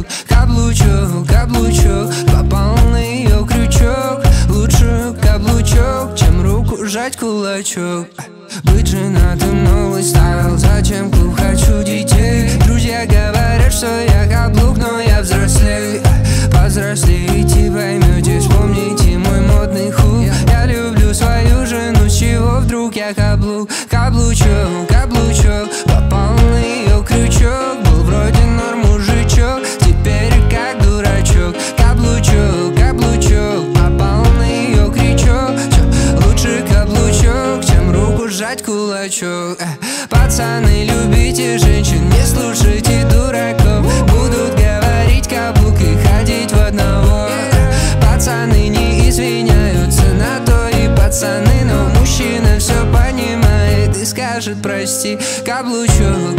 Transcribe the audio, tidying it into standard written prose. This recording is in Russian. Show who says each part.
Speaker 1: Каблучок, каблучок, попал на ее крючок. Лучше каблучок, чем руку жать кулачок. Быть женатым новый стайл, зачем клуб, хочу детей. Друзья говорят, что я каблук, но я взрослей. Повзрослеете, поймете, вспомните мой модный хук. Я люблю свою жену, с чего вдруг я каблук. Каблучок, каблучок, попал на ее крючок. Был вроде норм мужичок, теперь как дурачок. Каблучок, каблучок, попал на ее крючок. Лучше каблучок, чем руку сжать кулачок. Пацаны, любите женщин, не слушайте дураков. Будут говорить каблук и ходить в одного. Пацаны не извиняются на то и пацаны, но мужчина все понимает и скажет прости. Каблучок,